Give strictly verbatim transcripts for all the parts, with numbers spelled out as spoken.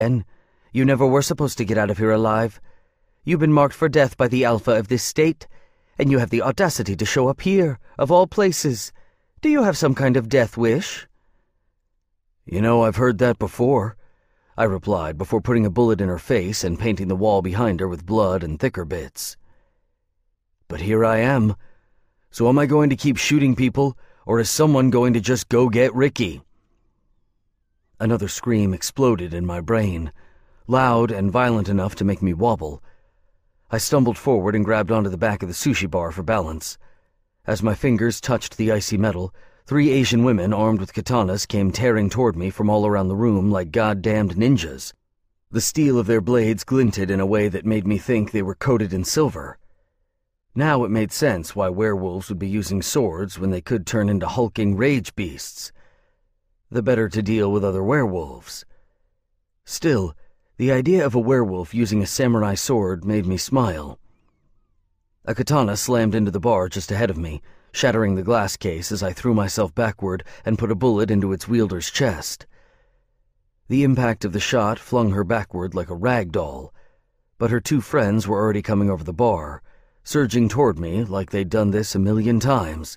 again. You never were supposed to get out of here alive. You've been marked for death by the Alpha of this state, and you have the audacity to show up here, of all places. Do you have some kind of death wish?" "You know, I've heard that before," I replied before putting a bullet in her face and painting the wall behind her with blood and thicker bits. "But here I am. So am I going to keep shooting people, or is someone going to just go get Ricky?" Another scream exploded in my brain, loud and violent enough to make me wobble. I stumbled forward and grabbed onto the back of the sushi bar for balance. As my fingers touched the icy metal, three Asian women armed with katanas came tearing toward me from all around the room like goddamned ninjas. The steel of their blades glinted in a way that made me think they were coated in silver. Now it made sense why werewolves would be using swords when they could turn into hulking rage beasts. The better to deal with other werewolves. Still, the idea of a werewolf using a samurai sword made me smile. A katana slammed into the bar just ahead of me, shattering the glass case as I threw myself backward and put a bullet into its wielder's chest. The impact of the shot flung her backward like a rag doll, but her two friends were already coming over the bar, surging toward me like they'd done this a million times.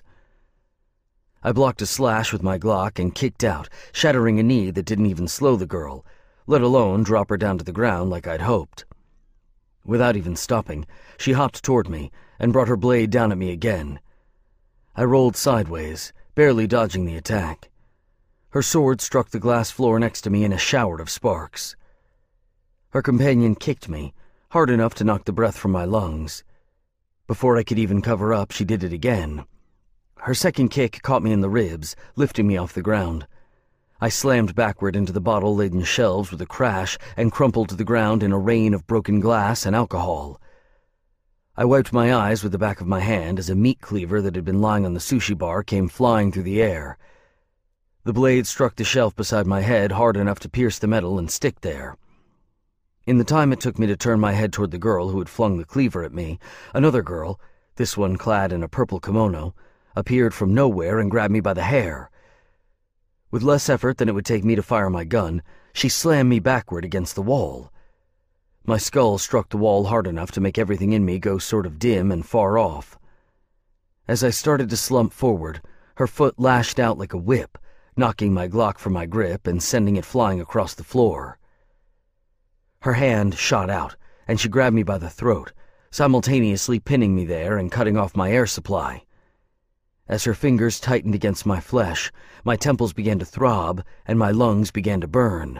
I blocked a slash with my Glock and kicked out, shattering a knee that didn't even slow the girl, let alone drop her down to the ground like I'd hoped. Without even stopping, she hopped toward me and brought her blade down at me again. I rolled sideways, barely dodging the attack. Her sword struck the glass floor next to me in a shower of sparks. Her companion kicked me, hard enough to knock the breath from my lungs. Before I could even cover up, she did it again. Her second kick caught me in the ribs, lifting me off the ground. I slammed backward into the bottle-laden shelves with a crash and crumpled to the ground in a rain of broken glass and alcohol. I wiped my eyes with the back of my hand as a meat cleaver that had been lying on the sushi bar came flying through the air. The blade struck the shelf beside my head hard enough to pierce the metal and stick there. In the time it took me to turn my head toward the girl who had flung the cleaver at me, another girl, this one clad in a purple kimono, appeared from nowhere and grabbed me by the hair. With less effort than it would take me to fire my gun, she slammed me backward against the wall. My skull struck the wall hard enough to make everything in me go sort of dim and far off. As I started to slump forward, her foot lashed out like a whip, knocking my Glock from my grip and sending it flying across the floor. Her hand shot out, and she grabbed me by the throat, simultaneously pinning me there and cutting off my air supply. As her fingers tightened against my flesh, my temples began to throb and my lungs began to burn.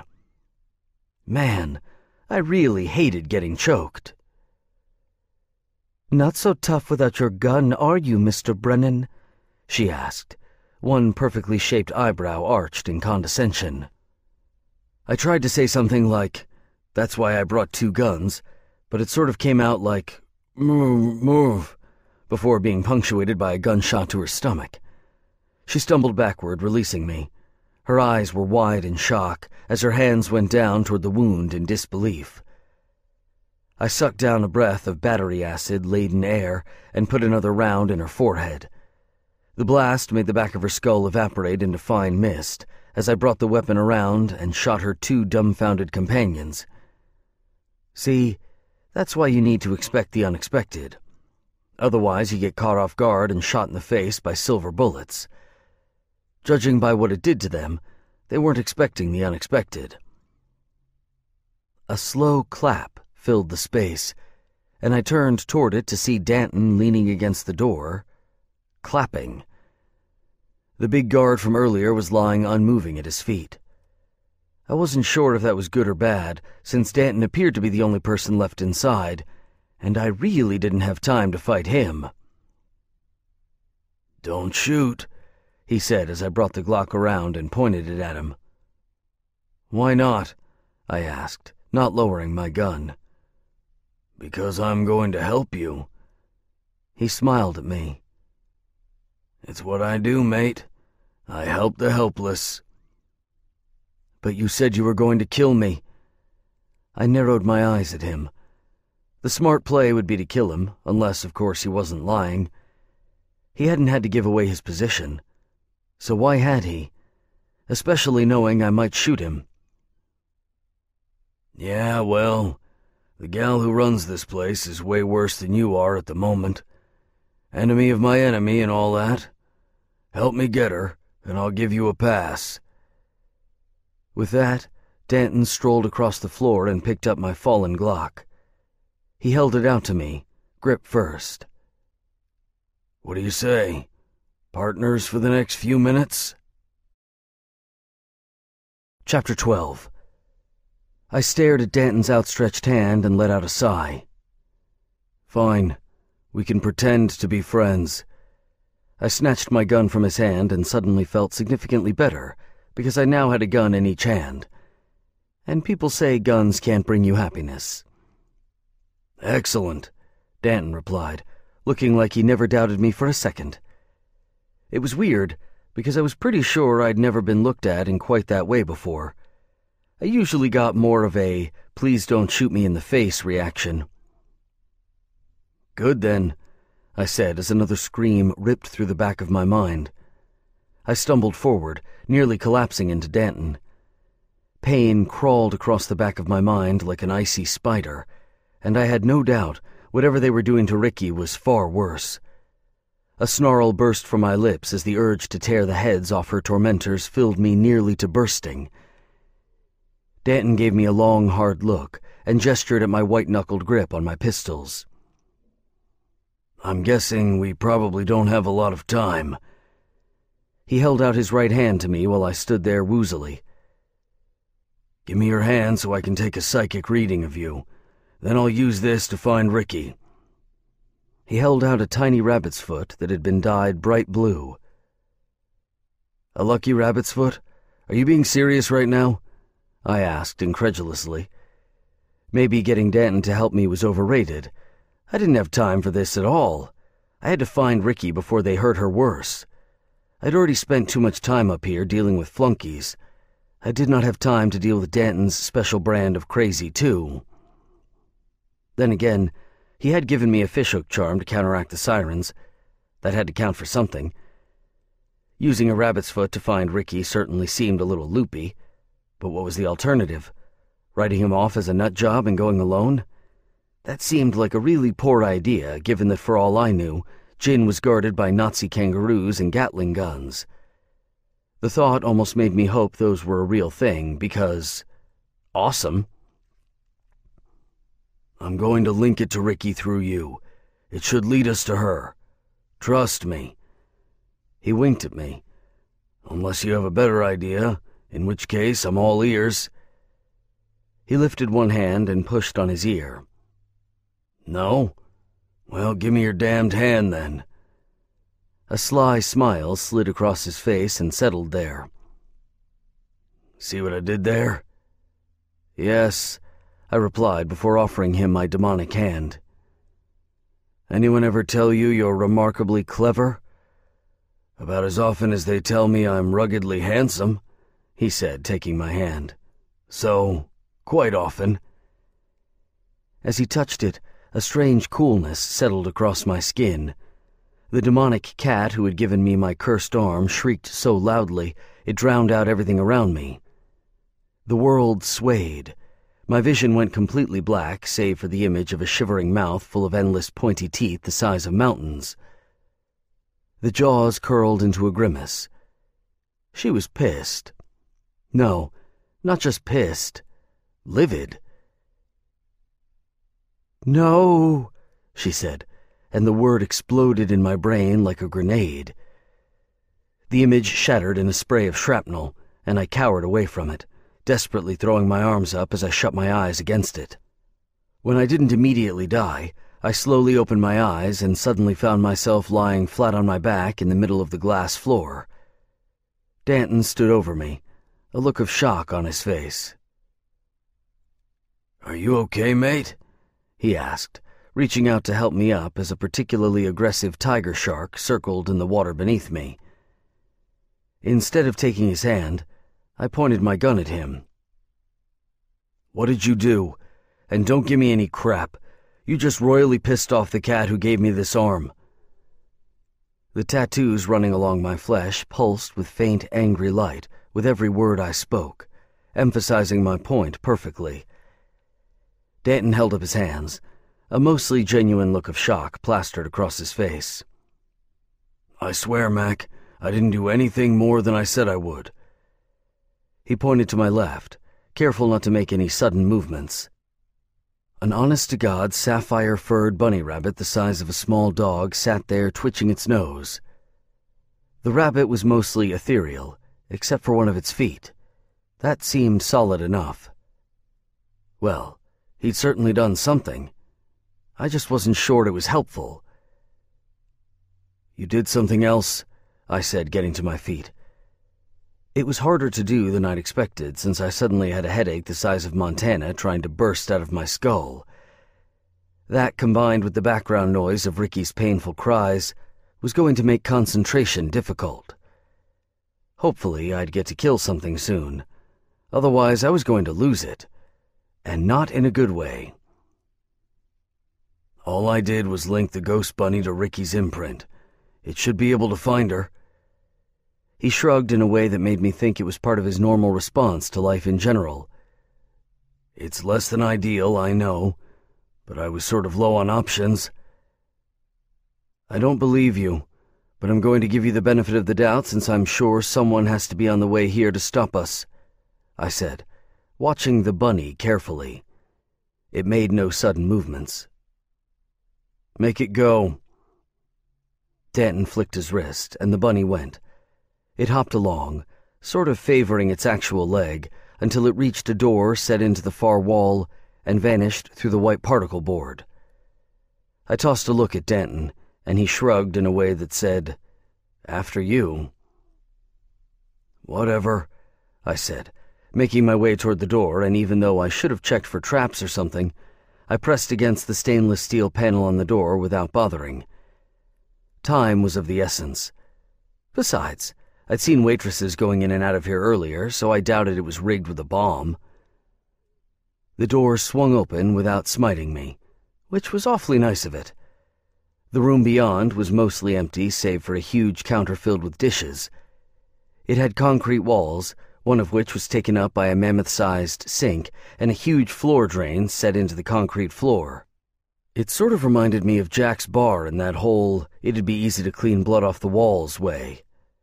Man, I really hated getting choked. "Not so tough without your gun, are you, Mister Brennan?" she asked, one perfectly shaped eyebrow arched in condescension. I tried to say something like, "That's why I brought two guns," but it sort of came out like, "Move, move," before being punctuated by a gunshot to her stomach. She stumbled backward, releasing me. Her eyes were wide in shock as her hands went down toward the wound in disbelief. I sucked down a breath of battery acid-laden air and put another round in her forehead. The blast made the back of her skull evaporate into fine mist as I brought the weapon around and shot her two dumbfounded companions. See, that's why you need to expect the unexpected. Otherwise, you get caught off guard and shot in the face by silver bullets. Judging by what it did to them, they weren't expecting the unexpected. A slow clap filled the space, and I turned toward it to see Danton leaning against the door, clapping. The big guard from earlier was lying unmoving at his feet. I wasn't sure if that was good or bad, since Danton appeared to be the only person left inside, and I really didn't have time to fight him. "Don't shoot," he said as I brought the Glock around and pointed it at him. "Why not?" I asked, not lowering my gun. "Because I'm going to help you." He smiled at me. "It's what I do, mate. I help the helpless." "But you said you were going to kill me." I narrowed my eyes at him. The smart play would be to kill him, unless, of course, he wasn't lying. He hadn't had to give away his position. So why had he? Especially knowing I might shoot him. Yeah, well, the gal who runs this place is way worse than you are at the moment. Enemy of my enemy and all that. Help me get her, and I'll give you a pass." With that, Danton strolled across the floor and picked up my fallen Glock. He held it out to me, grip first. "What do you say? Partners for the next few minutes?" Chapter twelve. I stared at Danton's outstretched hand and let out a sigh. "Fine. We can pretend to be friends." I snatched my gun from his hand and suddenly felt significantly better, because I now had a gun in each hand. And people say guns can't bring you happiness. "Excellent," Danton replied, looking like he never doubted me for a second. It was weird, because I was pretty sure I'd never been looked at in quite that way before. I usually got more of a, please don't shoot me in the face reaction. "Good then," I said as another scream ripped through the back of my mind. I stumbled forward, nearly collapsing into Danton. Pain crawled across the back of my mind like an icy spider, and I had no doubt whatever they were doing to Ricky was far worse. A snarl burst from my lips as the urge to tear the heads off her tormentors filled me nearly to bursting. Danton gave me a long, hard look and gestured at my white-knuckled grip on my pistols. "I'm guessing we probably don't have a lot of time." He held out his right hand to me while I stood there woozily. "Give me your hand so I can take a psychic reading of you. Then I'll use this to find Ricky." He held out a tiny rabbit's foot that had been dyed bright blue. "A lucky rabbit's foot? Are you being serious right now?" I asked incredulously. Maybe getting Danton to help me was overrated. I didn't have time for this at all. I had to find Ricky before they hurt her worse. I'd already spent too much time up here dealing with flunkies. I did not have time to deal with Danton's special brand of crazy, too. Then again, he had given me a fishhook charm to counteract the sirens. That had to count for something. Using a rabbit's foot to find Ricky certainly seemed a little loopy. But what was the alternative? Writing him off as a nut job and going alone? That seemed like a really poor idea, given that for all I knew, Jin was guarded by Nazi kangaroos and Gatling guns. The thought almost made me hope those were a real thing, because... awesome. "I'm going to link it to Ricky through you. It should lead us to her. Trust me." He winked at me. "Unless you have a better idea, in which case I'm all ears." He lifted one hand and pushed on his ear. "No? Well, give me your damned hand, then." A sly smile slid across his face and settled there. "See what I did there?" "Yes," I replied before offering him my demonic hand. "Anyone ever tell you you're remarkably clever?" "About as often as they tell me I'm ruggedly handsome," he said, taking my hand. "So, quite often." As he touched it, a strange coolness settled across my skin. The demonic cat who had given me my cursed arm shrieked so loudly it drowned out everything around me. The world swayed. My vision went completely black, save for the image of a shivering mouth full of endless pointy teeth the size of mountains. The jaws curled into a grimace. She was pissed. No, not just pissed. Livid. "No," she said, and the word exploded in my brain like a grenade. The image shattered in a spray of shrapnel, and I cowered away from it, desperately throwing my arms up as I shut my eyes against it. When I didn't immediately die, I slowly opened my eyes and suddenly found myself lying flat on my back in the middle of the glass floor. Danton stood over me, a look of shock on his face. "Are you okay, mate?" he asked, reaching out to help me up as a particularly aggressive tiger shark circled in the water beneath me. Instead of taking his hand, I pointed my gun at him. "What did you do? And don't give me any crap. You just royally pissed off the cat who gave me this arm." The tattoos running along my flesh pulsed with faint, angry light with every word I spoke, emphasizing my point perfectly. Danton held up his hands, a mostly genuine look of shock plastered across his face. "I swear, Mac, I didn't do anything more than I said I would." He pointed to my left, careful not to make any sudden movements. An honest-to-God sapphire-furred bunny rabbit the size of a small dog sat there twitching its nose. The rabbit was mostly ethereal, except for one of its feet. That seemed solid enough. Well, he'd certainly done something. I just wasn't sure it was helpful. "You did something else," I said, getting to my feet. It was harder to do than I'd expected, since I suddenly had a headache the size of Montana trying to burst out of my skull. That, combined with the background noise of Ricky's painful cries, was going to make concentration difficult. Hopefully, I'd get to kill something soon. Otherwise, I was going to lose it. And not in a good way. "All I did was link the ghost bunny to Ricky's imprint. It should be able to find her." He shrugged in a way that made me think it was part of his normal response to life in general. "It's less than ideal, I know, but I was sort of low on options." "I don't believe you, but I'm going to give you the benefit of the doubt since I'm sure someone has to be on the way here to stop us," I said, watching the bunny carefully. It made no sudden movements. "Make it go." Danton flicked his wrist, and the bunny went. It hopped along, sort of favoring its actual leg, until it reached a door set into the far wall and vanished through the white particle board. I tossed a look at Danton, and he shrugged in a way that said, "After you." "Whatever," I said, making my way toward the door, and even though I should have checked for traps or something, I pressed against the stainless steel panel on the door without bothering. Time was of the essence. Besides, I'd seen waitresses going in and out of here earlier, so I doubted it was rigged with a bomb. The door swung open without smiting me, which was awfully nice of it. The room beyond was mostly empty save for a huge counter filled with dishes. It had concrete walls, one of which was taken up by a mammoth-sized sink and a huge floor drain set into the concrete floor. It sort of reminded me of Jack's bar in that whole it'd be easy to clean blood off the walls way.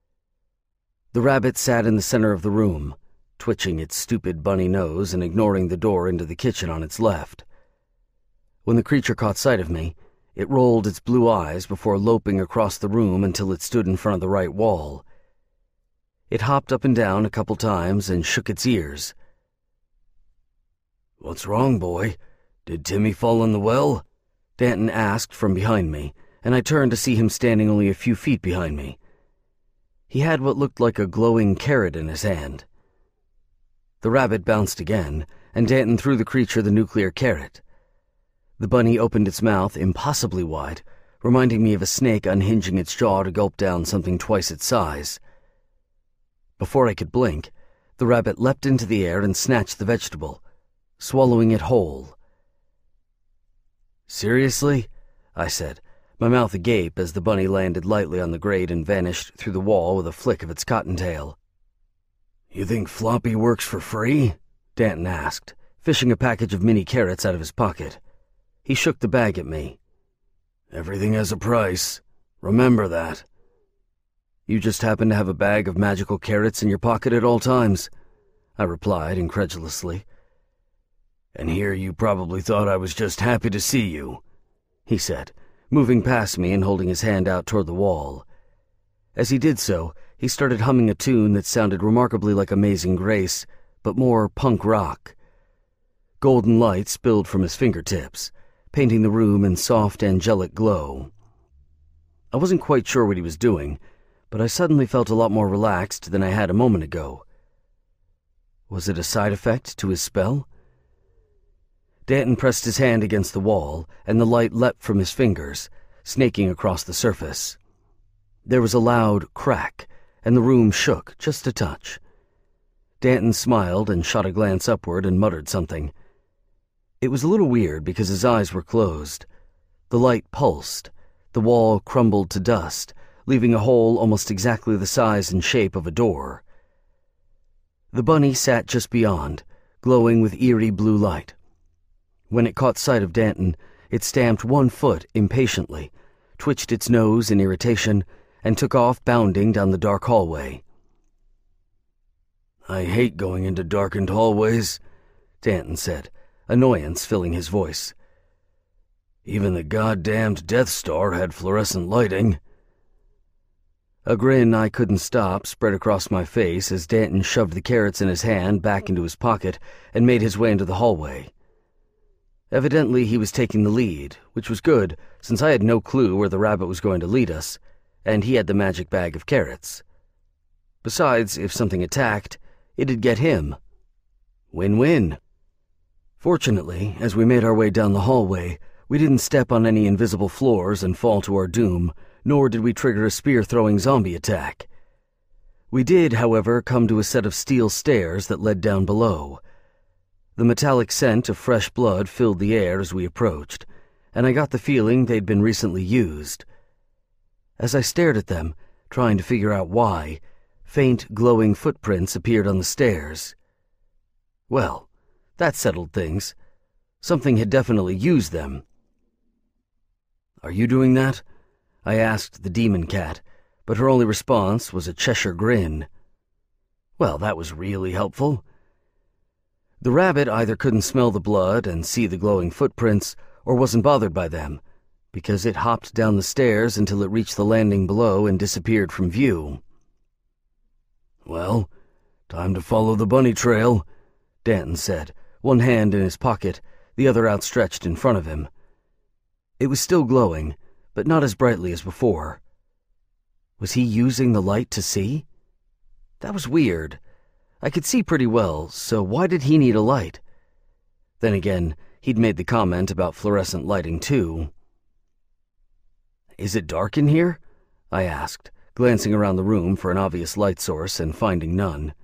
The rabbit sat in the center of the room, twitching its stupid bunny nose and ignoring the door into the kitchen on its left. When the creature caught sight of me, it rolled its blue eyes before loping across the room until it stood in front of the right wall. It hopped up and down a couple times and shook its ears. "What's wrong, boy? Did Timmy fall in the well?" Danton asked from behind me, and I turned to see him standing only a few feet behind me. He had what looked like a glowing carrot in his hand. The rabbit bounced again, and Danton threw the creature the nuclear carrot. The bunny opened its mouth impossibly wide, reminding me of a snake unhinging its jaw to gulp down something twice its size. Before I could blink, the rabbit leapt into the air and snatched the vegetable, swallowing it whole. "Seriously?" I said, my mouth agape as the bunny landed lightly on the grate and vanished through the wall with a flick of its cottontail. "You think Floppy works for free?" Danton asked, fishing a package of mini carrots out of his pocket. He shook the bag at me. "Everything has a price. Remember that." "You just happen to have a bag of magical carrots in your pocket at all times," I replied incredulously. "And here you probably thought I was just happy to see you," he said, moving past me and holding his hand out toward the wall. As he did so, he started humming a tune that sounded remarkably like Amazing Grace, but more punk rock. Golden light spilled from his fingertips, painting the room in soft angelic glow. I wasn't quite sure what he was doing, but I suddenly felt a lot more relaxed than I had a moment ago. Was it a side effect to his spell? Danton pressed his hand against the wall, and the light leapt from his fingers, snaking across the surface. There was a loud crack, and the room shook just a touch. Danton smiled and shot a glance upward and muttered something. It was a little weird because his eyes were closed. The light pulsed. The wall crumbled to dust, leaving a hole almost exactly the size and shape of a door. The bunny sat just beyond, glowing with eerie blue light. When it caught sight of Danton, it stamped one foot impatiently, twitched its nose in irritation, and took off bounding down the dark hallway. "I hate going into darkened hallways," Danton said, annoyance filling his voice. "Even the goddamned Death Star had fluorescent lighting." A grin I couldn't stop spread across my face as Danton shoved the carrots in his hand back into his pocket and made his way into the hallway. Evidently he was taking the lead, which was good since I had no clue where the rabbit was going to lead us, and he had the magic bag of carrots. Besides, if something attacked, it'd get him. Win-win. Fortunately, as we made our way down the hallway, we didn't step on any invisible floors and fall to our doom, nor did we trigger a spear-throwing zombie attack. We did, however, come to a set of steel stairs that led down below. The metallic scent of fresh blood filled the air as we approached, and I got the feeling they'd been recently used. As I stared at them, trying to figure out why, faint, glowing footprints appeared on the stairs. Well, that settled things. Something had definitely used them. "Are you doing that?" I asked the demon cat, but her only response was a Cheshire grin. Well, that was really helpful. The rabbit either couldn't smell the blood and see the glowing footprints, or wasn't bothered by them, because it hopped down the stairs until it reached the landing below and disappeared from view. "Well, time to follow the bunny trail," Danton said, one hand in his pocket, the other outstretched in front of him. It was still glowing, but not as brightly as before. Was he using the light to see? That was weird. I could see pretty well, so why did he need a light? Then again, he'd made the comment about fluorescent lighting too. "Is it dark in here?" I asked, glancing around the room for an obvious light source and finding none.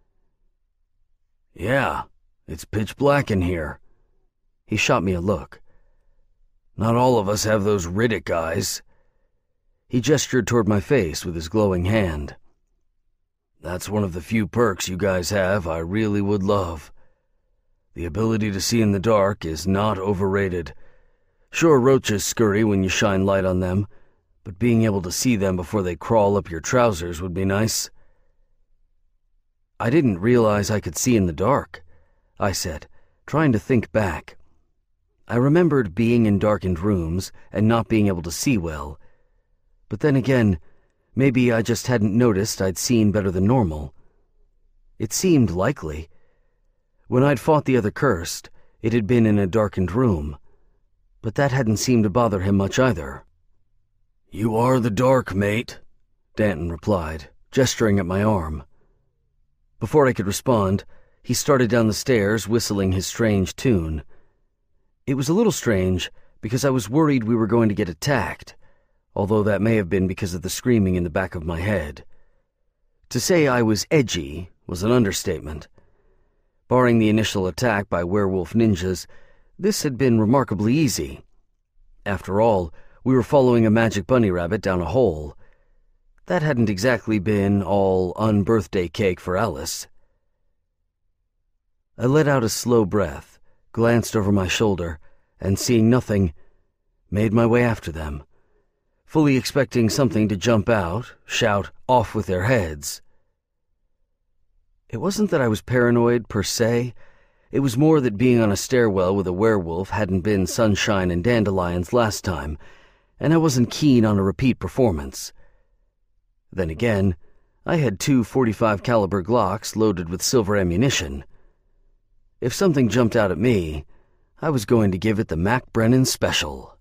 "Yeah, it's pitch black in here." He shot me a look. "Not all of us have those Riddick eyes." He gestured toward my face with his glowing hand. "That's one of the few perks you guys have I really would love. The ability to see in the dark is not overrated. Sure, roaches scurry when you shine light on them, but being able to see them before they crawl up your trousers would be nice." "I didn't realize I could see in the dark," I said, trying to think back. I remembered being in darkened rooms and not being able to see well. But then again, maybe I just hadn't noticed I'd seen better than normal. It seemed likely. When I'd fought the other cursed, it had been in a darkened room, but that hadn't seemed to bother him much either. "You are the dark, mate," Danton replied, gesturing at my arm. Before I could respond, he started down the stairs whistling his strange tune. It was a little strange because I was worried we were going to get attacked, although that may have been because of the screaming in the back of my head. To say I was edgy was an understatement. Barring the initial attack by werewolf ninjas, this had been remarkably easy. After all, we were following a magic bunny rabbit down a hole. That hadn't exactly been all unbirthday cake for Alice. I let out a slow breath, glanced over my shoulder, and seeing nothing, made my way after them, fully expecting something to jump out, shout, "Off with their heads." It wasn't that I was paranoid per se. It was more that being on a stairwell with a werewolf hadn't been sunshine and dandelions last time, and I wasn't keen on a repeat performance. Then again, I had two forty-five caliber Glocks loaded with silver ammunition. If something jumped out at me, I was going to give it the Mac Brennan special.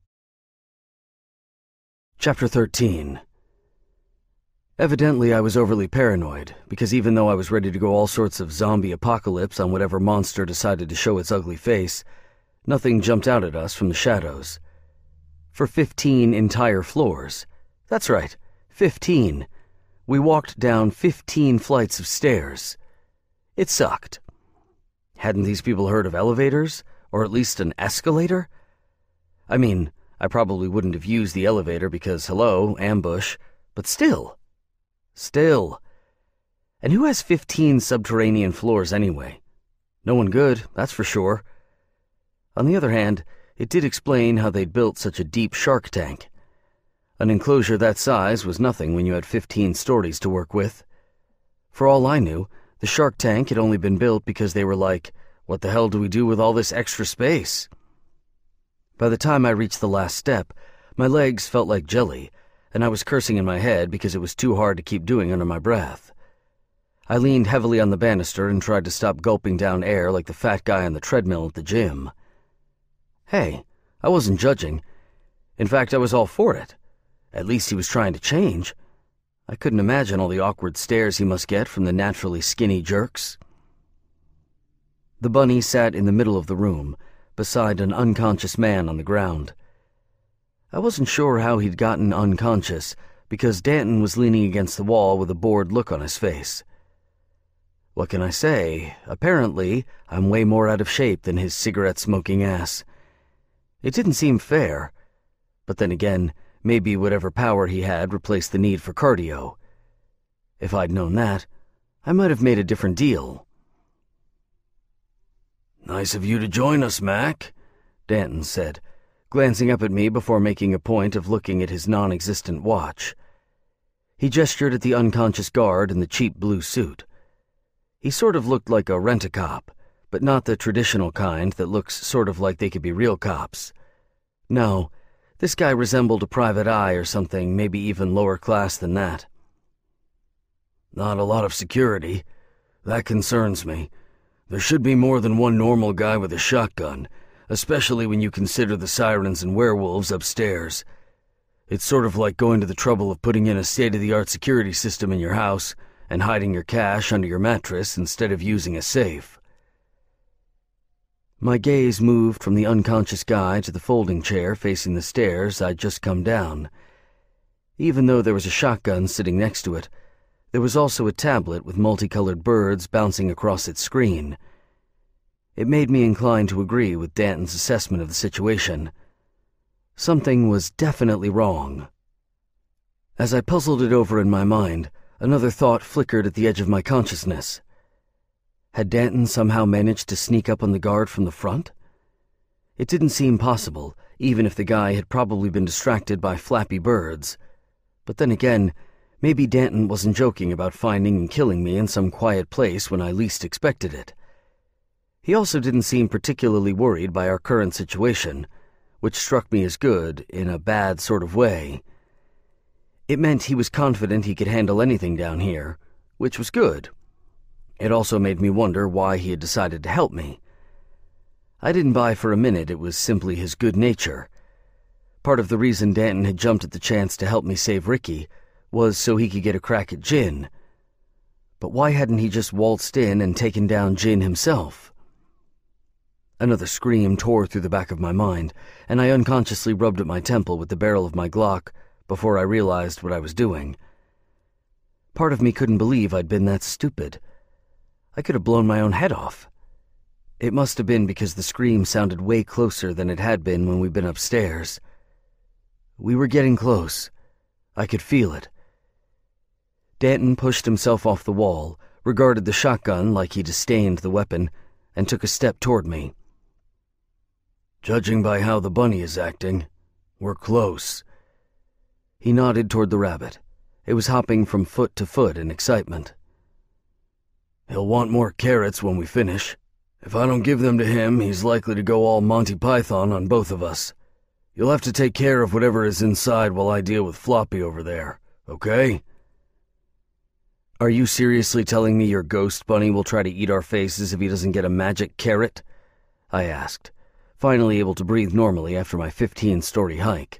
Chapter thirteen. Evidently I was overly paranoid, because even though I was ready to go all sorts of zombie apocalypse on whatever monster decided to show its ugly face, nothing jumped out at us from the shadows. For fifteen entire floors. That's right, fifteen. We walked down fifteen flights of stairs. It sucked. Hadn't these people heard of elevators, or at least an escalator? I mean, I probably wouldn't have used the elevator because, hello, ambush, but still. Still. And who has fifteen subterranean floors anyway? No one good, that's for sure. On the other hand, it did explain how they'd built such a deep shark tank. An enclosure that size was nothing when you had fifteen stories to work with. For all I knew, the shark tank had only been built because they were like, what the hell do we do with all this extra space? By the time I reached the last step, my legs felt like jelly, and I was cursing in my head because it was too hard to keep doing under my breath. I leaned heavily on the banister and tried to stop gulping down air like the fat guy on the treadmill at the gym. Hey, I wasn't judging. In fact, I was all for it. At least he was trying to change. I couldn't imagine all the awkward stares he must get from the naturally skinny jerks. The bunny sat in the middle of the room, beside an unconscious man on the ground. I wasn't sure how he'd gotten unconscious, because Danton was leaning against the wall with a bored look on his face. What can I say? Apparently, I'm way more out of shape than his cigarette-smoking ass. It didn't seem fair, but then again, maybe whatever power he had replaced the need for cardio. If I'd known that, I might have made a different deal. "Nice of you to join us, Mac," Danton said, glancing up at me before making a point of looking at his non-existent watch. He gestured at the unconscious guard in the cheap blue suit. He sort of looked like a rent-a-cop, but not the traditional kind that looks sort of like they could be real cops. No, this guy resembled a private eye or something, maybe even lower class than that. "Not a lot of security. That concerns me. There should be more than one normal guy with a shotgun, especially when you consider the sirens and werewolves upstairs. It's sort of like going to the trouble of putting in a state-of-the-art security system in your house and hiding your cash under your mattress instead of using a safe." My gaze moved from the unconscious guy to the folding chair facing the stairs I'd just come down. Even though there was a shotgun sitting next to it, there was also a tablet with multicolored birds bouncing across its screen. It made me inclined to agree with Danton's assessment of the situation. Something was definitely wrong. As I puzzled it over in my mind, another thought flickered at the edge of my consciousness. Had Danton somehow managed to sneak up on the guard from the front? It didn't seem possible, even if the guy had probably been distracted by flappy birds. But then again, maybe Danton wasn't joking about finding and killing me in some quiet place when I least expected it. He also didn't seem particularly worried by our current situation, which struck me as good in a bad sort of way. It meant he was confident he could handle anything down here, which was good. It also made me wonder why he had decided to help me. I didn't buy for a minute it was simply his good nature. Part of the reason Danton had jumped at the chance to help me save Ricky was so he could get a crack at Jin. But why hadn't he just waltzed in and taken down Jin himself? Another scream tore through the back of my mind, and I unconsciously rubbed at my temple with the barrel of my Glock before I realized what I was doing. Part of me couldn't believe I'd been that stupid. I could have blown my own head off. It must have been because the scream sounded way closer than it had been when we'd been upstairs. We were getting close. I could feel it. Danton pushed himself off the wall, regarded the shotgun like he disdained the weapon, and took a step toward me. "Judging by how the bunny is acting, we're close." He nodded toward the rabbit. It was hopping from foot to foot in excitement. "He'll want more carrots when we finish. If I don't give them to him, he's likely to go all Monty Python on both of us. You'll have to take care of whatever is inside while I deal with Floppy over there, okay?" "Are you seriously telling me your ghost bunny will try to eat our faces if he doesn't get a magic carrot?" I asked, finally able to breathe normally after my fifteen-story hike.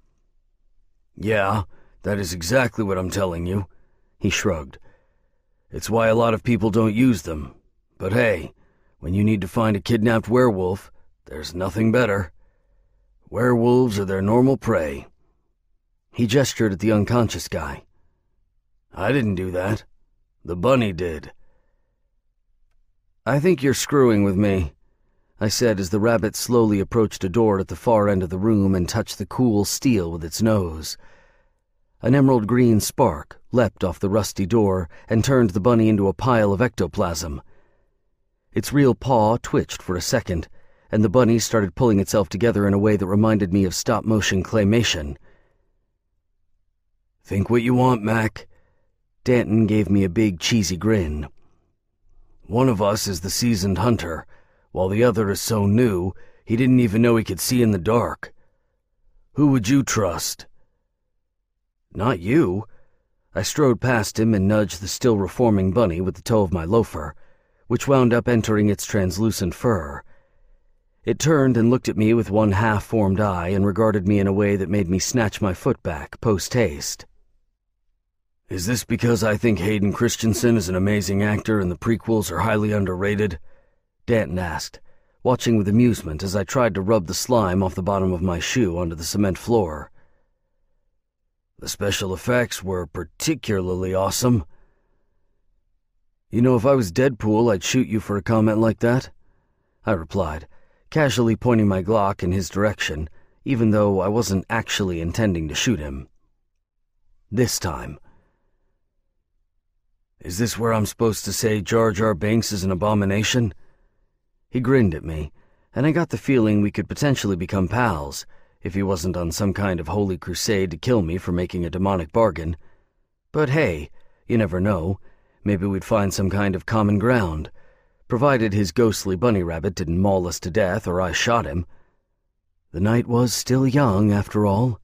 "Yeah, that is exactly what I'm telling you," he shrugged. "It's why a lot of people don't use them. But hey, when you need to find a kidnapped werewolf, there's nothing better. Werewolves are their normal prey." He gestured at the unconscious guy. "I didn't do that. The bunny did." "I think you're screwing with me," I said as the rabbit slowly approached a door at the far end of the room and touched the cool steel with its nose. An emerald green spark leapt off the rusty door and turned the bunny into a pile of ectoplasm. Its real paw twitched for a second, and the bunny started pulling itself together in a way that reminded me of stop-motion claymation. "Think what you want, Mac." Danton gave me a big, cheesy grin. "One of us is the seasoned hunter, while the other is so new he didn't even know he could see in the dark. Who would you trust?" "Not you." I strode past him and nudged the still reforming bunny with the toe of my loafer, which wound up entering its translucent fur. It turned and looked at me with one half-formed eye and regarded me in a way that made me snatch my foot back post-haste. "Is this because I think Hayden Christensen is an amazing actor and the prequels are highly underrated?" Danton asked, watching with amusement as I tried to rub the slime off the bottom of my shoe onto the cement floor. "The special effects were particularly awesome." "You know, if I was Deadpool, I'd shoot you for a comment like that," I replied, casually pointing my Glock in his direction, even though I wasn't actually intending to shoot him. This time. "Is this where I'm supposed to say Jar Jar Binks is an abomination?" He grinned at me, and I got the feeling we could potentially become pals, if he wasn't on some kind of holy crusade to kill me for making a demonic bargain. But hey, you never know, maybe we'd find some kind of common ground, provided his ghostly bunny rabbit didn't maul us to death or I shot him. The night was still young, after all.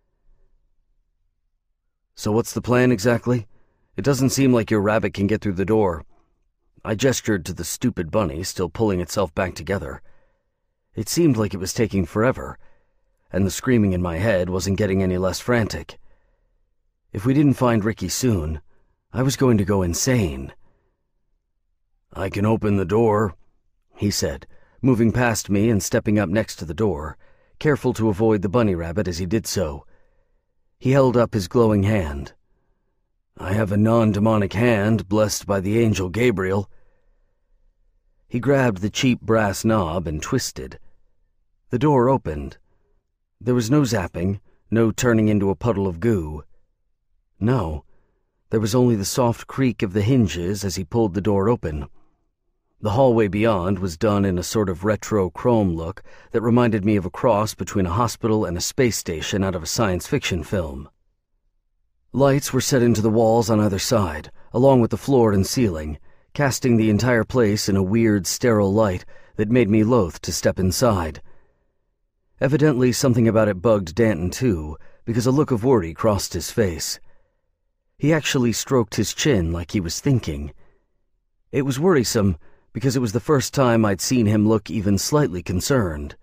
"So what's the plan exactly? It doesn't seem like your rabbit can get through the door." I gestured to the stupid bunny still pulling itself back together. It seemed like it was taking forever, and the screaming in my head wasn't getting any less frantic. If we didn't find Ricky soon, I was going to go insane. "I can open the door," he said, moving past me and stepping up next to the door, careful to avoid the bunny rabbit as he did so. He held up his glowing hand. "I have a non-demonic hand blessed by the angel Gabriel." He grabbed the cheap brass knob and twisted. The door opened. There was no zapping, no turning into a puddle of goo. No, there was only the soft creak of the hinges as he pulled the door open. The hallway beyond was done in a sort of retro chrome look that reminded me of a cross between a hospital and a space station out of a science fiction film. Lights were set into the walls on either side, along with the floor and ceiling, casting the entire place in a weird, sterile light that made me loath to step inside. Evidently something about it bugged Danton too, because a look of worry crossed his face. He actually stroked his chin like he was thinking. It was worrisome because it was the first time I'd seen him look even slightly concerned.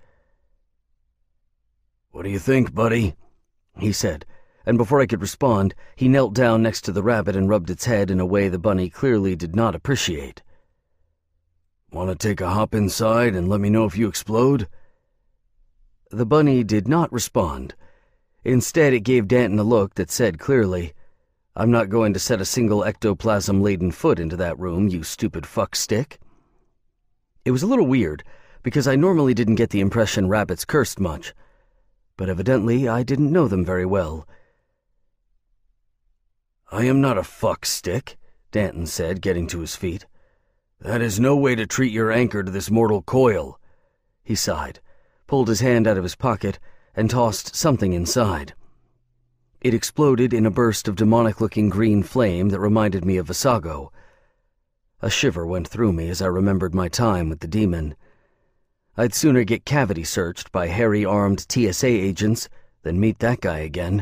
"What do you think, buddy?" he said, and before I could respond, he knelt down next to the rabbit and rubbed its head in a way the bunny clearly did not appreciate. "Want to take a hop inside and let me know if you explode?" The bunny did not respond. Instead, it gave Danton a look that said clearly, "I'm not going to set a single ectoplasm-laden foot into that room, you stupid fuckstick." It was a little weird, because I normally didn't get the impression rabbits cursed much, but evidently I didn't know them very well. "I am not a fuckstick," Danton said, getting to his feet. "That is no way to treat your anchor to this mortal coil." He sighed, pulled his hand out of his pocket, and tossed something inside. It exploded in a burst of demonic-looking green flame that reminded me of Visago. A shiver went through me as I remembered my time with the demon. I'd sooner get cavity searched by hairy-armed T S A agents than meet that guy again.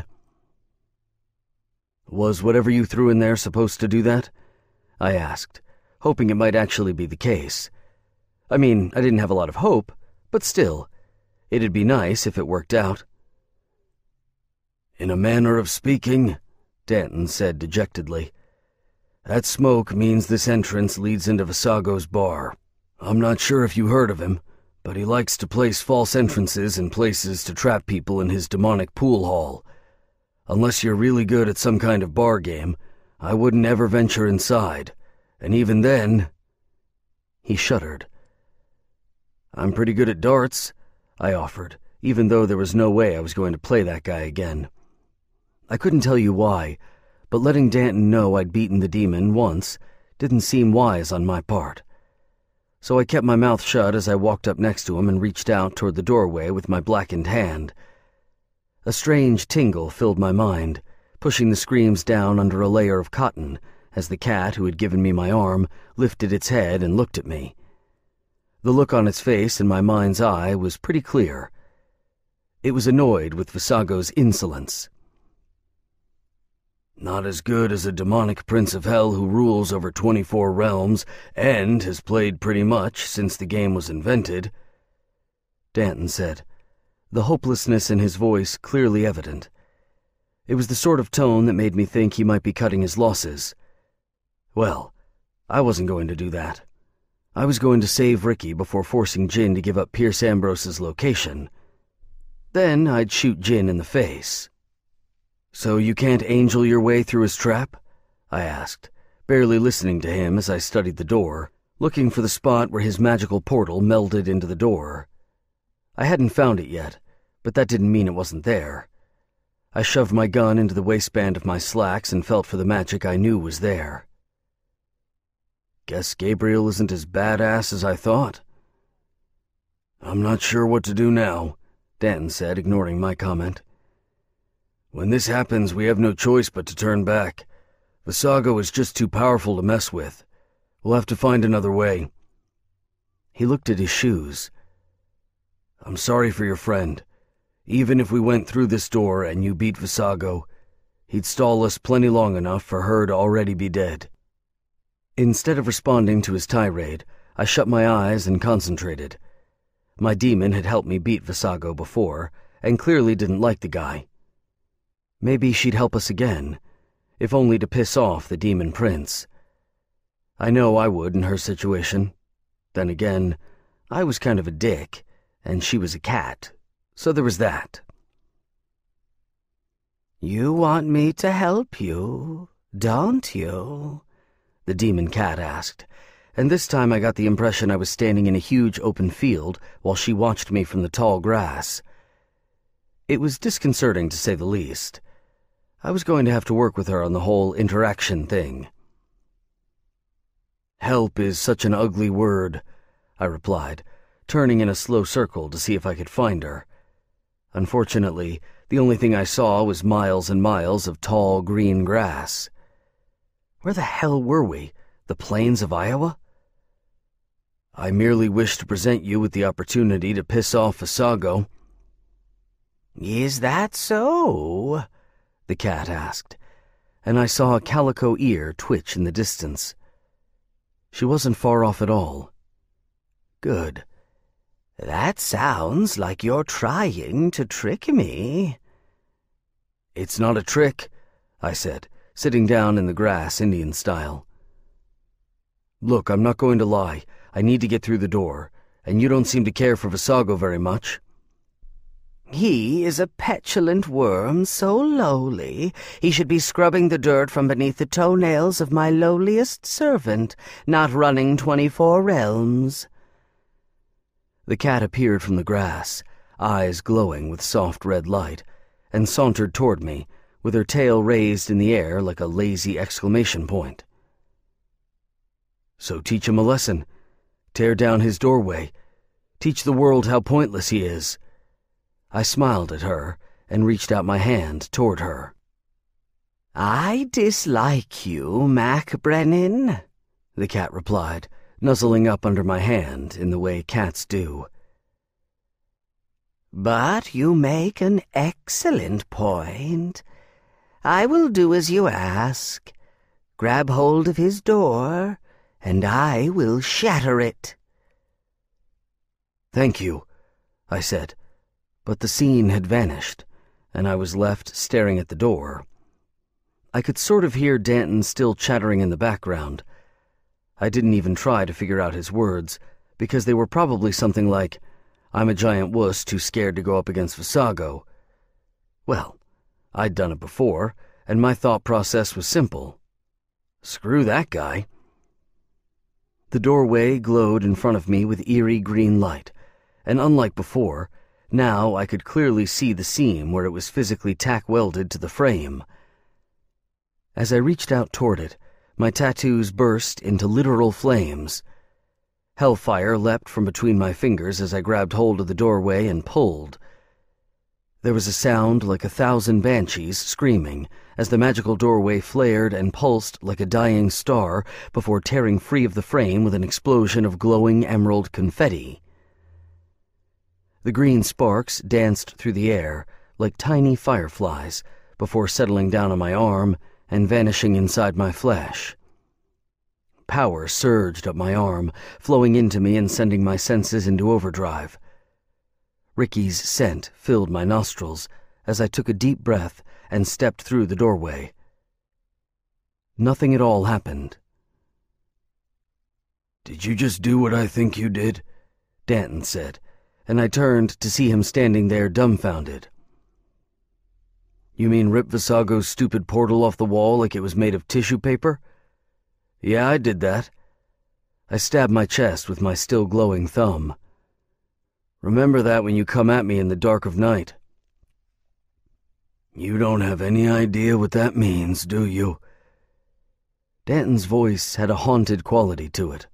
"Was whatever you threw in there supposed to do that?" I asked, hoping it might actually be the case. I mean, I didn't have a lot of hope, but still, it'd be nice if it worked out. "In a manner of speaking," Danton said dejectedly. "That smoke means this entrance leads into Visago's bar. I'm not sure if you heard of him, but he likes to place false entrances in places to trap people in his demonic pool hall. Unless you're really good at some kind of bar game, I wouldn't ever venture inside, and even then—" He shuddered. "I'm pretty good at darts," I offered, even though there was no way I was going to play that guy again. I couldn't tell you why, but letting Danton know I'd beaten the demon once didn't seem wise on my part. so I kept my mouth shut as I walked up next to him and reached out toward the doorway with my blackened hand. A strange tingle filled my mind, pushing the screams down under a layer of cotton as the cat who had given me my arm lifted its head and looked at me. The look on its face in my mind's eye was pretty clear. It was annoyed with Visago's insolence. Not as good as a demonic prince of hell who rules over twenty-four realms and has played pretty much since the game was invented, Danton said, the hopelessness in his voice clearly evident. It was the sort of tone that made me think he might be cutting his losses. Well, I wasn't going to do that. I was going to save Ricky before forcing Jin to give up Pierce Ambrose's location. Then I'd shoot Jin in the face. "So you can't angel your way through his trap?" I asked, barely listening to him as I studied the door, looking for the spot where his magical portal melded into the door. I hadn't found it yet, but that didn't mean it wasn't there. I shoved my gun into the waistband of my slacks and felt for the magic I knew was there. Guess Gabriel isn't as badass as I thought. I'm not sure what to do now, Danton said, ignoring my comment. When this happens, we have no choice but to turn back. Visago is just too powerful to mess with. We'll have to find another way. He looked at his shoes. I'm sorry for your friend. Even if we went through this door and you beat Visago, he'd stall us plenty long enough for her to already be dead. Instead of responding to his tirade, I shut my eyes and concentrated. My demon had helped me beat Visago before, and clearly didn't like the guy. Maybe she'd help us again, if only to piss off the demon prince. I know I would in her situation. Then again, I was kind of a dick, and she was a cat, so there was that. "You want me to help you, don't you?" the demon cat asked, and this time I got the impression I was standing in a huge open field while she watched me from the tall grass. It was disconcerting, to say the least. I was going to have to work with her on the whole interaction thing. "Help is such an ugly word," I replied, turning in a slow circle to see if I could find her. Unfortunately, the only thing I saw was miles and miles of tall green grass. Where the hell were we? The plains of Iowa? "I merely wish to present you with the opportunity to piss off Visago." "Is that so?" the cat asked, and I saw a calico ear twitch in the distance. She wasn't far off at all. "Good. That sounds like you're trying to trick me." "It's not a trick," I said, sitting down in the grass Indian style. "Look, I'm not going to lie. I need to get through the door, and you don't seem to care for Visago very much." "He is a petulant worm so lowly he should be scrubbing the dirt from beneath the toenails of my lowliest servant, not running twenty-four realms." The cat appeared from the grass, eyes glowing with soft red light, and sauntered toward me, with her tail raised in the air like a lazy exclamation point. "So teach him a lesson. Tear down his doorway. Teach the world how pointless he is." I smiled at her and reached out my hand toward her. "I dislike you, Mac Brennan," the cat replied, nuzzling up under my hand in the way cats do. "But you make an excellent point. I will do as you ask. Grab hold of his door, and I will shatter it." "Thank you," I said, but the scene had vanished, and I was left staring at the door. I could sort of hear Danton still chattering in the background. I didn't even try to figure out his words, because they were probably something like, "I'm a giant wuss too scared to go up against Visago." Well, I'd done it before, and my thought process was simple. Screw that guy. The doorway glowed in front of me with eerie green light, and unlike before, now I could clearly see the seam where it was physically tack-welded to the frame. As I reached out toward it, my tattoos burst into literal flames. Hellfire leapt from between my fingers as I grabbed hold of the doorway and pulled. There was a sound like a thousand banshees screaming as the magical doorway flared and pulsed like a dying star before tearing free of the frame with an explosion of glowing emerald confetti. The green sparks danced through the air like tiny fireflies before settling down on my arm and vanishing inside my flesh. Power surged up my arm, flowing into me and sending my senses into overdrive. Ricky's scent filled my nostrils as I took a deep breath and stepped through the doorway. Nothing at all happened. "Did you just do what I think you did?" Danton said, and I turned to see him standing there dumbfounded. "You mean rip Visago's stupid portal off the wall like it was made of tissue paper?" "Yeah, I did that." I stabbed my chest with my still glowing thumb. "Remember that when you come at me in the dark of night." "You don't have any idea what that means, do you?" Danton's voice had a haunted quality to it.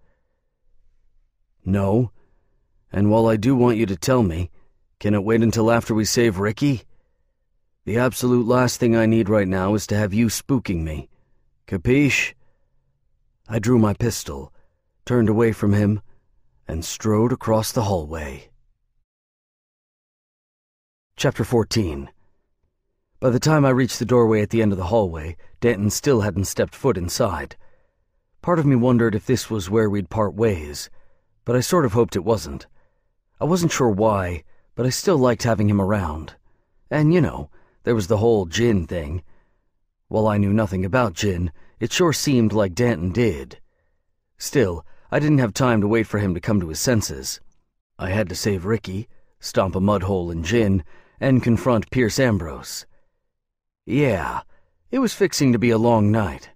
"No, and while I do want you to tell me, can it wait until after we save Ricky? The absolute last thing I need right now is to have you spooking me. Capiche?" I drew my pistol, turned away from him, and strode across the hallway. Chapter fourteen. By the time I reached the doorway at the end of the hallway, Danton still hadn't stepped foot inside. Part of me wondered if this was where we'd part ways, but I sort of hoped it wasn't. I wasn't sure why, but I still liked having him around. And, you know, there was the whole Jinn thing. While I knew nothing about Jinn, it sure seemed like Danton did. Still, I didn't have time to wait for him to come to his senses. I had to save Ricky, stomp a mud hole in Jinn, and confront Pierce Ambrose. Yeah, it was fixing to be a long night.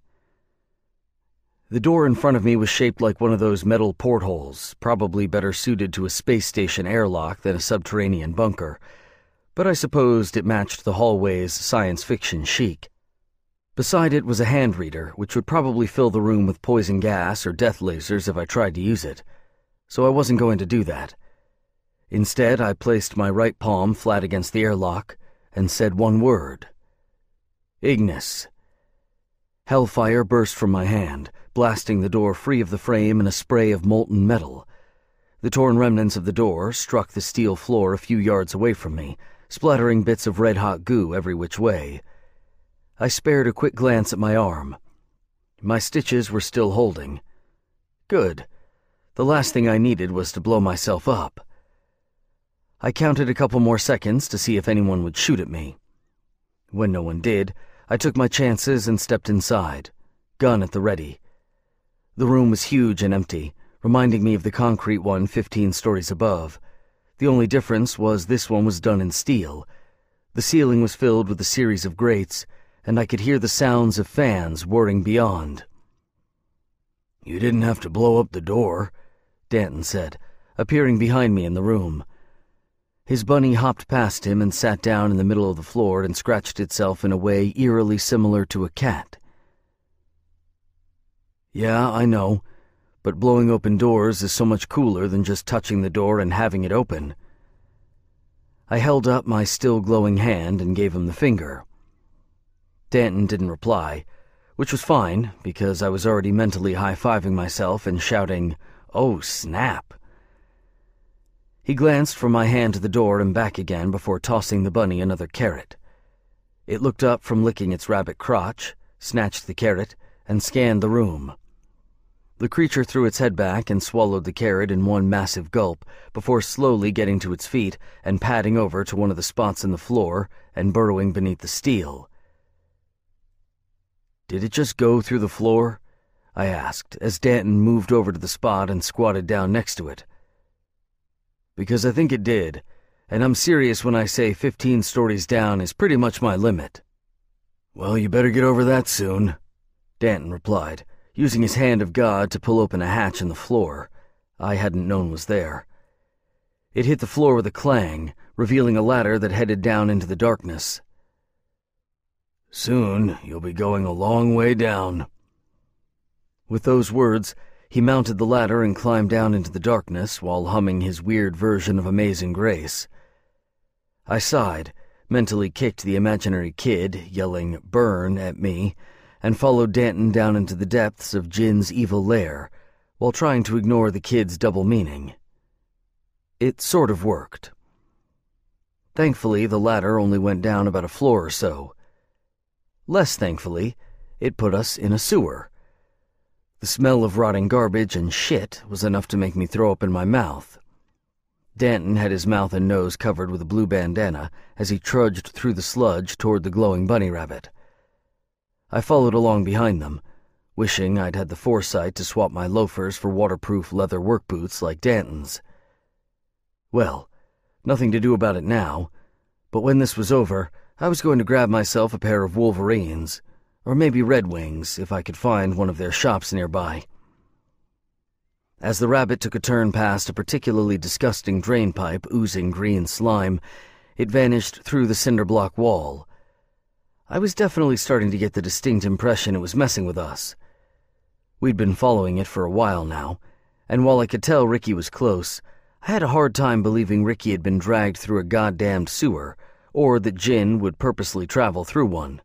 The door in front of me was shaped like one of those metal portholes, probably better suited to a space station airlock than a subterranean bunker, but I supposed it matched the hallway's science fiction chic. Beside it was a hand reader, which would probably fill the room with poison gas or death lasers if I tried to use it, so I wasn't going to do that. Instead, I placed my right palm flat against the airlock and said one word. Ignis. Hellfire burst from my hand, blasting the door free of the frame in a spray of molten metal. The torn remnants of the door struck the steel floor a few yards away from me, splattering bits of red-hot goo every which way. I spared a quick glance at my arm. My stitches were still holding. Good. The last thing I needed was to blow myself up. I counted a couple more seconds to see if anyone would shoot at me. When no one did, I took my chances and stepped inside, gun at the ready. The room was huge and empty, reminding me of the concrete one fifteen stories above. The only difference was this one was done in steel. The ceiling was filled with a series of grates, and I could hear the sounds of fans whirring beyond. "You didn't have to blow up the door," Danton said, appearing behind me in the room. His bunny hopped past him and sat down in the middle of the floor and scratched itself in a way eerily similar to a cat. "Yeah, I know, but blowing open doors is so much cooler than just touching the door and having it open." I held up my still glowing hand and gave him the finger. Danton didn't reply, which was fine because I was already mentally high-fiving myself and shouting, "Oh, snap!" He glanced from my hand to the door and back again before tossing the bunny another carrot. It looked up from licking its rabbit crotch, snatched the carrot, and scanned the room. The creature threw its head back and swallowed the carrot in one massive gulp before slowly getting to its feet and padding over to one of the spots in the floor and burrowing beneath the steel. "Did it just go through the floor?" I asked as Danton moved over to the spot and squatted down next to it. "Because I think it did, and I'm serious when I say fifteen stories down is pretty much my limit." "Well, you better get over that soon," Danton replied, using his hand of God to pull open a hatch in the floor I hadn't known was there. It hit the floor with a clang, revealing a ladder that headed down into the darkness. "Soon you'll be going a long way down." With those words, He mounted the ladder and climbed down into the darkness while humming his weird version of Amazing Grace. I sighed, mentally kicked the imaginary kid, yelling "burn" at me, and followed Danton down into the depths of Jin's evil lair, while trying to ignore the kid's double meaning. It sort of worked. Thankfully, the ladder only went down about a floor or so. Less thankfully, it put us in a sewer. The smell of rotting garbage and shit was enough to make me throw up in my mouth. Danton had his mouth and nose covered with a blue bandana as he trudged through the sludge toward the glowing bunny rabbit. I followed along behind them, wishing I'd had the foresight to swap my loafers for waterproof leather work boots like Danton's. Well, nothing to do about it now, but when this was over, I was going to grab myself a pair of Wolverines, or maybe Red Wings if I could find one of their shops nearby. As the rabbit took a turn past a particularly disgusting drain pipe oozing green slime, it vanished through the cinder block wall. I was definitely starting to get the distinct impression it was messing with us. We'd been following it for a while now, and while I could tell Ricky was close, I had a hard time believing Ricky had been dragged through a goddamned sewer, or that Jin would purposely travel through one.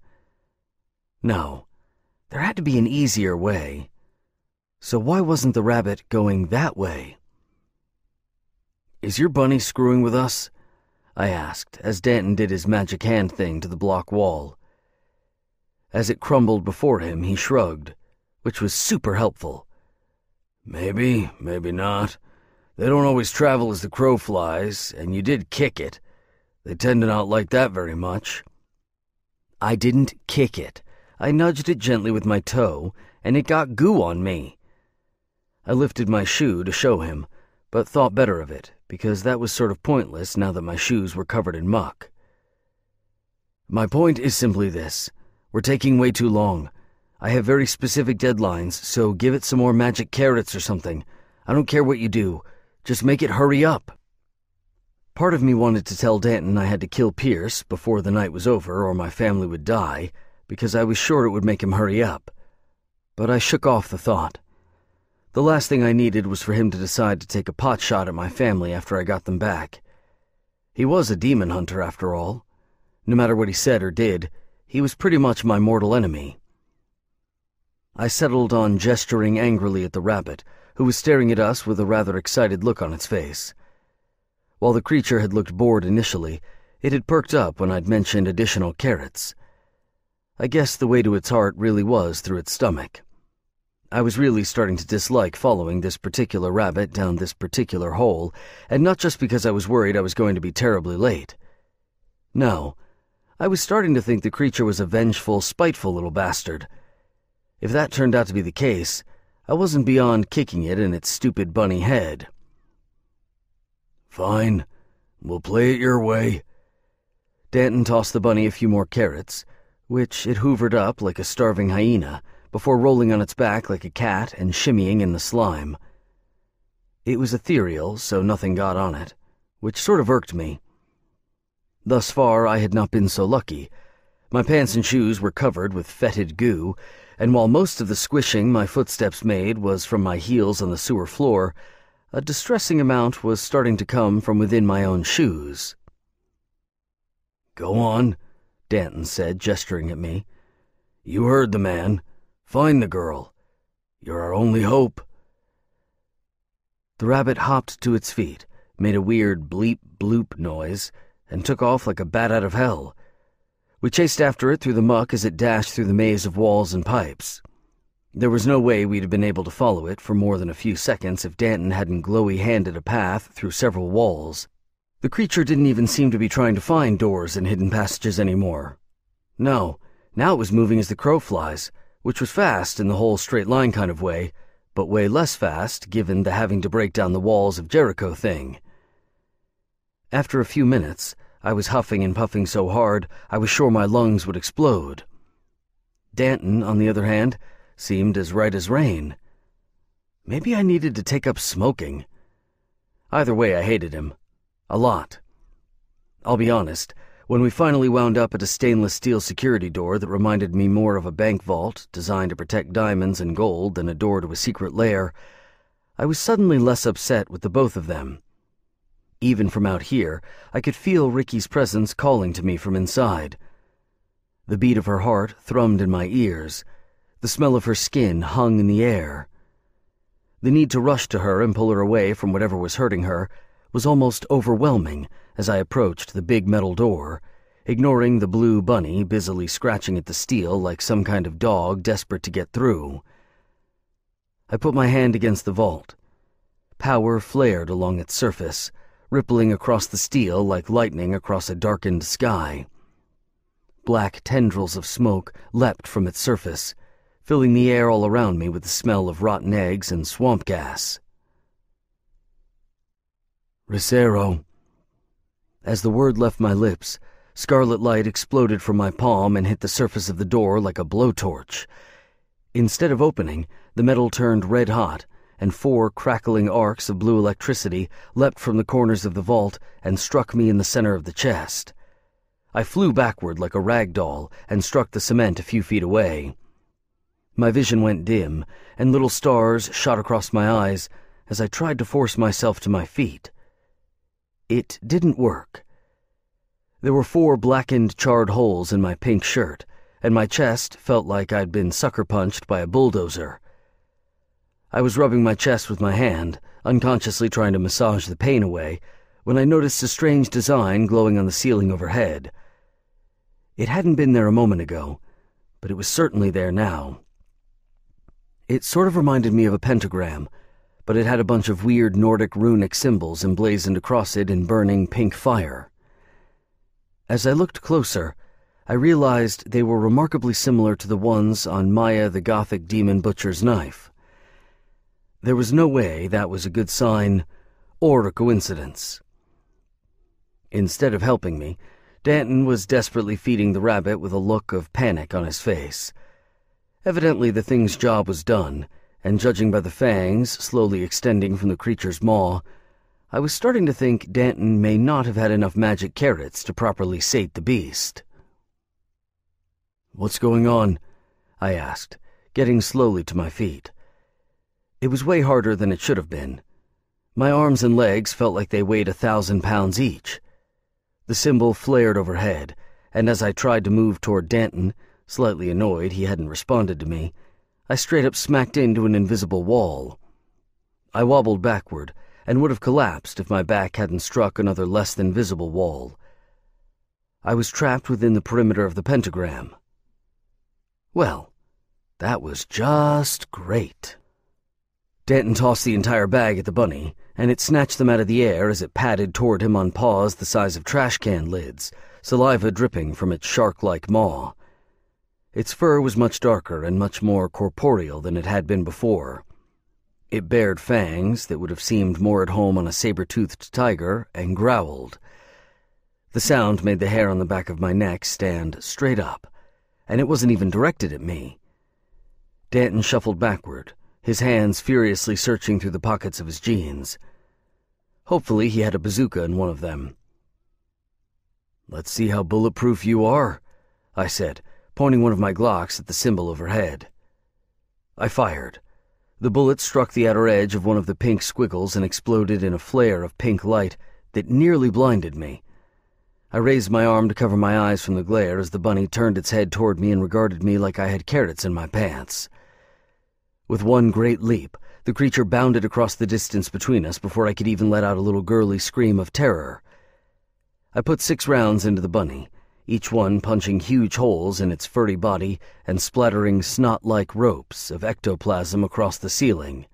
No, there had to be an easier way. So why wasn't the rabbit going that way? "Is your bunny screwing with us?" I asked, as Danton did his magic hand thing to the block wall. As it crumbled before him, he shrugged, which was super helpful. "Maybe, maybe not. They don't always travel as the crow flies, and you did kick it. They tend to not like that very much." I didn't kick it. I nudged it gently with my toe, and it got goo on me. I lifted my shoe to show him, but thought better of it, because that was sort of pointless now that my shoes were covered in muck. "My point is simply this. We're taking way too long. I have very specific deadlines, so give it some more magic carrots or something. I don't care what you do. Just make it hurry up." Part of me wanted to tell Danton I had to kill Pierce before the night was over or my family would die, because I was sure it would make him hurry up. But I shook off the thought. The last thing I needed was for him to decide to take a pot shot at my family after I got them back. He was a demon hunter, after all. No matter what he said or did, he was pretty much my mortal enemy. I settled on gesturing angrily at the rabbit, who was staring at us with a rather excited look on its face. While the creature had looked bored initially, it had perked up when I'd mentioned additional carrots. I guess the way to its heart really was through its stomach. I was really starting to dislike following this particular rabbit down this particular hole, and not just because I was worried I was going to be terribly late. No, I was starting to think the creature was a vengeful, spiteful little bastard. If that turned out to be the case, I wasn't beyond kicking it in its stupid bunny head. "Fine, we'll play it your way." Danton tossed the bunny a few more carrots, which it hoovered up like a starving hyena, before rolling on its back like a cat and shimmying in the slime. It was ethereal, so nothing got on it, which sort of irked me. Thus far, I had not been so lucky. My pants and shoes were covered with fetid goo, and while most of the squishing my footsteps made was from my heels on the sewer floor, a distressing amount was starting to come from within my own shoes. "Go on," Danton said, gesturing at me. "You heard the man. Find the girl. You're our only hope." The rabbit hopped to its feet, made a weird bleep-bloop noise, and took off like a bat out of hell. We chased after it through the muck as it dashed through the maze of walls and pipes. There was no way we'd have been able to follow it for more than a few seconds if Danton hadn't glowy-handed a path through several walls. The creature didn't even seem to be trying to find doors and hidden passages anymore. No, now it was moving as the crow flies, which was fast in the whole straight-line kind of way, but way less fast given the having to break down the walls of Jericho thing. After a few minutes, I was huffing and puffing so hard I was sure my lungs would explode. Danton, on the other hand, seemed as right as rain. Maybe I needed to take up smoking. Either way, I hated him. A lot. I'll be honest, When we finally wound up at a stainless steel security door that reminded me more of a bank vault designed to protect diamonds and gold than a door to a secret lair, I was suddenly less upset with the both of them. Even from out here, I could feel Ricky's presence calling to me from inside. The beat of her heart thrummed in my ears. The smell of her skin hung in the air. The need to rush to her and pull her away from whatever was hurting her was almost overwhelming as I approached the big metal door, ignoring the blue bunny busily scratching at the steel like some kind of dog desperate to get through. I put my hand against the vault. Power flared along its surface, rippling across the steel like lightning across a darkened sky. Black tendrils of smoke leapt from its surface, filling the air all around me with the smell of rotten eggs and swamp gas. Ricero. As the word left my lips, scarlet light exploded from my palm and hit the surface of the door like a blowtorch. Instead of opening, the metal turned red-hot, and four crackling arcs of blue electricity leapt from the corners of the vault and struck me in the center of the chest. I flew backward like a rag doll and struck the cement a few feet away. My vision went dim, and little stars shot across my eyes as I tried to force myself to my feet. It didn't work. There were four blackened, charred holes in my pink shirt, and my chest felt like I'd been sucker-punched by a bulldozer. I was rubbing my chest with my hand, unconsciously trying to massage the pain away, when I noticed a strange design glowing on the ceiling overhead. It hadn't been there a moment ago, but it was certainly there now. It sort of reminded me of a pentagram, but it had a bunch of weird Nordic runic symbols emblazoned across it in burning pink fire. As I looked closer, I realized they were remarkably similar to the ones on Maya the Gothic demon butcher's knife. There was no way that was a good sign or a coincidence. Instead of helping me, Danton was desperately feeding the rabbit with a look of panic on his face. Evidently the thing's job was done, and judging by the fangs slowly extending from the creature's maw, I was starting to think Danton may not have had enough magic carrots to properly sate the beast. "What's going on?" I asked, getting slowly to my feet. It was way harder than it should have been. My arms and legs felt like they weighed a thousand pounds each. The symbol flared overhead, and as I tried to move toward Danton, slightly annoyed he hadn't responded to me, I straight up smacked into an invisible wall. I wobbled backward, and would have collapsed if my back hadn't struck another less than visible wall. I was trapped within the perimeter of the pentagram. Well, that was just great. Danton tossed the entire bag at the bunny, and it snatched them out of the air as it padded toward him on paws the size of trash can lids, saliva dripping from its shark-like maw. Its fur was much darker and much more corporeal than it had been before. It bared fangs that would have seemed more at home on a saber-toothed tiger and growled. The sound made the hair on the back of my neck stand straight up, and it wasn't even directed at me. Danton shuffled backward, his hands furiously searching through the pockets of his jeans. Hopefully he had a bazooka in one of them. "Let's see how bulletproof you are," I said, pointing one of my Glocks at the symbol overhead. I fired. The bullet struck the outer edge of one of the pink squiggles and exploded in a flare of pink light that nearly blinded me. I raised my arm to cover my eyes from the glare as the bunny turned its head toward me and regarded me like I had carrots in my pants. With one great leap, the creature bounded across the distance between us before I could even let out a little girly scream of terror. I put six rounds into the bunny, each one punching huge holes in its furry body and splattering snot-like ropes of ectoplasm across the ceiling.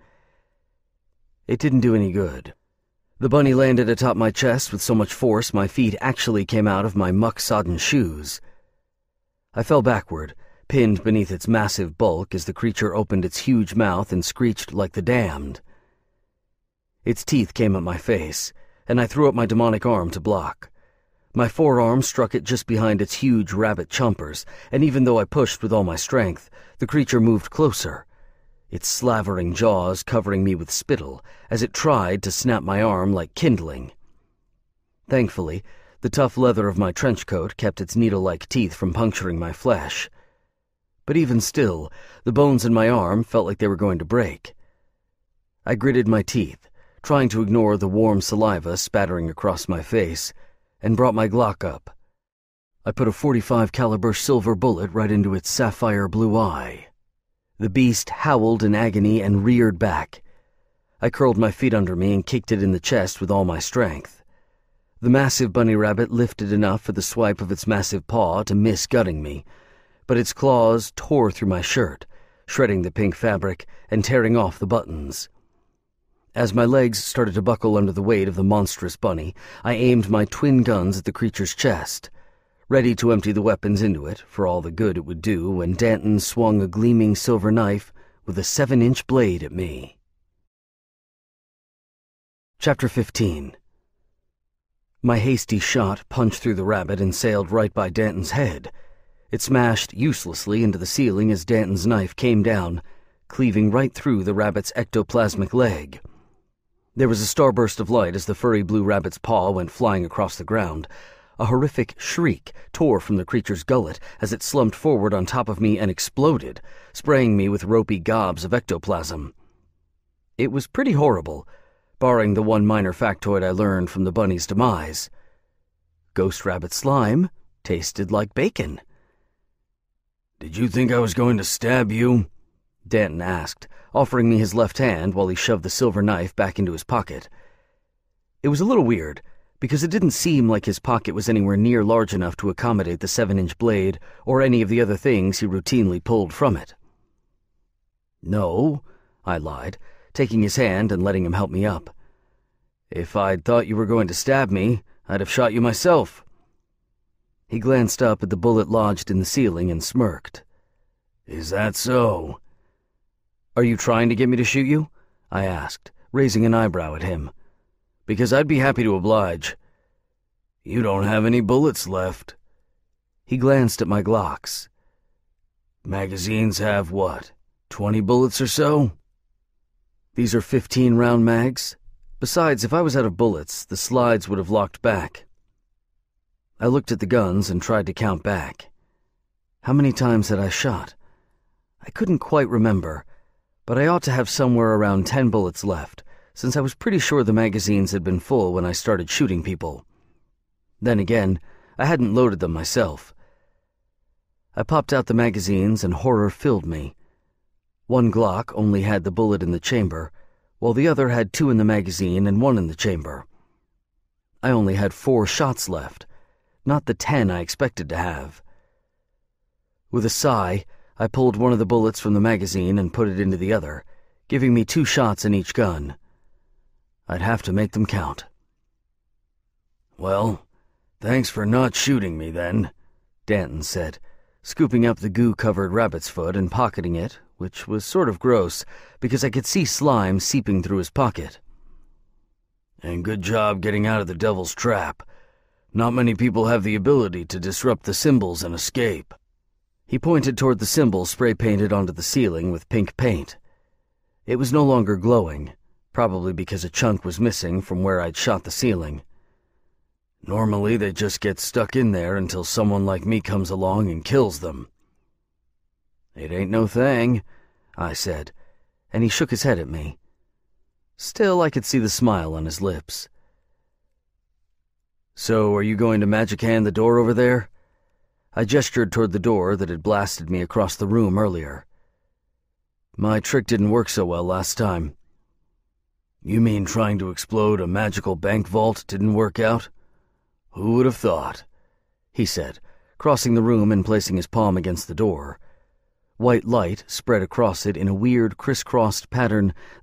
It didn't do any good. The bunny landed atop my chest with so much force my feet actually came out of my muck-sodden shoes. I fell backward, pinned beneath its massive bulk as the creature opened its huge mouth and screeched like the damned. Its teeth came at my face, and I threw up my demonic arm to block. My forearm struck it just behind its huge rabbit chompers, and even though I pushed with all my strength, the creature moved closer, its slavering jaws covering me with spittle as it tried to snap my arm like kindling. Thankfully, The tough leather of my trench coat kept its needle-like teeth from puncturing my flesh. But even still, the bones in my arm felt like they were going to break. I gritted my teeth, trying to ignore the warm saliva spattering across my face, and brought my Glock up. I put a forty-five caliber silver bullet right into its sapphire blue eye. The beast howled in agony and reared back. I curled my feet under me and kicked it in the chest with all my strength. The massive bunny rabbit lifted enough for the swipe of its massive paw to miss gutting me, but its claws tore through my shirt, shredding the pink fabric and tearing off the buttons. As my legs started to buckle under the weight of the monstrous bunny, I aimed my twin guns at the creature's chest, ready to empty the weapons into it for all the good it would do when Danton swung a gleaming silver knife with a seven-inch blade at me. Chapter fifteen. My hasty shot punched through the rabbit and sailed right by Danton's head. It smashed uselessly into the ceiling as Danton's knife came down, cleaving right through the rabbit's ectoplasmic leg. There was a starburst of light as the furry blue rabbit's paw went flying across the ground. A horrific shriek tore from the creature's gullet as it slumped forward on top of me and exploded, spraying me with ropey gobs of ectoplasm. It was pretty horrible, barring the one minor factoid I learned from the bunny's demise. Ghost rabbit slime tasted like bacon. "Did you think I was going to stab you?" Danton asked, offering me his left hand while he shoved the silver knife back into his pocket. It was a little weird, because it didn't seem like his pocket was anywhere near large enough to accommodate the seven-inch blade or any of the other things he routinely pulled from it. "No," I lied, taking his hand and letting him help me up. "If I'd thought you were going to stab me, I'd have shot you myself." He glanced up at the bullet lodged in the ceiling and smirked. "Is that so?" "Are you trying to get me to shoot you?" I asked, raising an eyebrow at him. "Because I'd be happy to oblige." "You don't have any bullets left." He glanced at my Glocks. "Magazines have what, twenty bullets or so?" "These are fifteen-round mags. Besides, if I was out of bullets, the slides would have locked back." I looked at the guns and tried to count back. How many times had I shot? I couldn't quite remember, but I ought to have somewhere around ten bullets left, since I was pretty sure the magazines had been full when I started shooting people. Then again, I hadn't loaded them myself. I popped out the magazines and horror filled me. One Glock only had the bullet in the chamber, while the other had two in the magazine and one in the chamber. I only had four shots left, not the ten I expected to have. With a sigh, I pulled one of the bullets from the magazine and put it into the other, giving me two shots in each gun. I'd have to make them count. "Well, thanks for not shooting me then," Danton said, scooping up the goo-covered rabbit's foot and pocketing it, which was sort of gross because I could see slime seeping through his pocket. "And good job getting out of the devil's trap. Not many people have the ability to disrupt the symbols and escape." He pointed toward the symbol spray-painted onto the ceiling with pink paint. It was no longer glowing, probably because a chunk was missing from where I'd shot the ceiling. "Normally they just get stuck in there until someone like me comes along and kills them." "It ain't no thing," I said, and he shook his head at me. Still, I could see the smile on his lips. "So are you going to magic hand the door over there?" I gestured toward the door that had blasted me across the room earlier. "My trick didn't work so well last time." "You mean trying to explode a magical bank vault didn't work out? Who would have thought?" he said, crossing the room and placing his palm against the door. White light spread across it in a weird crisscrossed pattern